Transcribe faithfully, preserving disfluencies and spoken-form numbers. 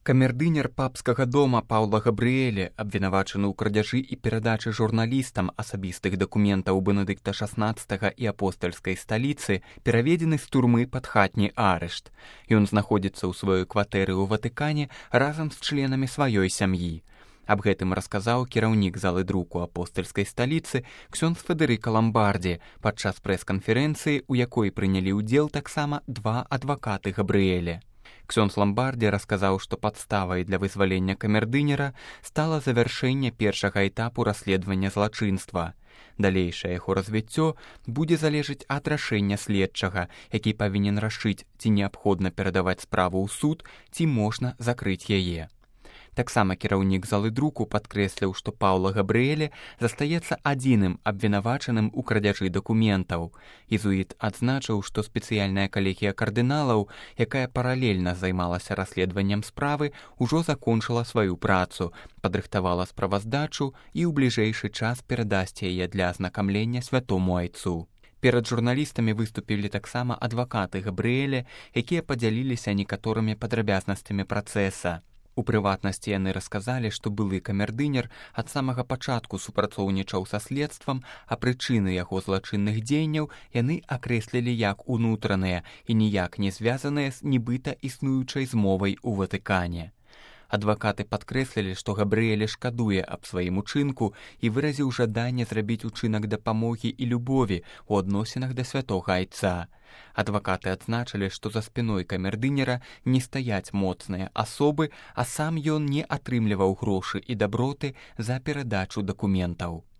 Камердынер папскага дома Паўла Габрыэле, абвінавачаны ў крадзяжы і перадачы журналістам асабістых дакументаў Бенедыкта шаснаццатага і апостальскай сталіцы, пераведзены з турмы пад хатні арышт. Ён знаходзіцца ў сваёй кватэры ў Ватыкане разам з членамі сваёй сям'і. Аб гэтым расказаў кіраўнік залы друку апостальскай сталіцы ксёндз Федэрыка Ламбардзі падчас прэс-канферэнцыі, у якой прынялі ўдзел таксама два адвакаты Габрыэле. Ксёндз Ламбардзі расказаў, што падставай для вызвалення камердынера стала завяршэнне першага этапу расследавання злачынства. Далейшае яго развіццё будзе залежыць ад рашэння следчага, які павінен рашыць, ці неабходна перадаваць справу ў суд, ці можна закрыць яе. Таксама кіраўнік залы друку падкрэсліў, што Паўла Габрыэле застаецца адзіным абвінавачаным у крадзяжы дакументаў. Езуіт адзначыў, што спецыяльная калегія кардыналаў, якая паралельна займалася расследаваннем справы, ужо закончыла сваю працу, падрыхтавала справаздачу і ў бліжэйшы час перадасць яе для азнакамлення святому айцу. Перад журналістамі выступілі таксама адвакаты Габрыэле, якія падзяліліся некаторымі падрабязнасцямі працэса. У прыватнасці яны расказалі, што былы камердынер ад самага пачатку супрацоўнічаў са следствам, а прычыны яго злачынных дзеянняў яны акрэслілі як унутраныя і ніяк не звязаныя з нібыта існуючай змовай у Ватыкане. Адвакаты падкрэслілі, што Габрыэле шкадуе аб сваім учынку і выразіў жаданне зрабіць учынак дапамогі і любові ў адносінах да святога айца. Адвакаты адзначылі, што за спіной камердынера не стаяць моцныя асобы, а сам ён не атрымліваў грошы і даброты за перадачу дакументаў.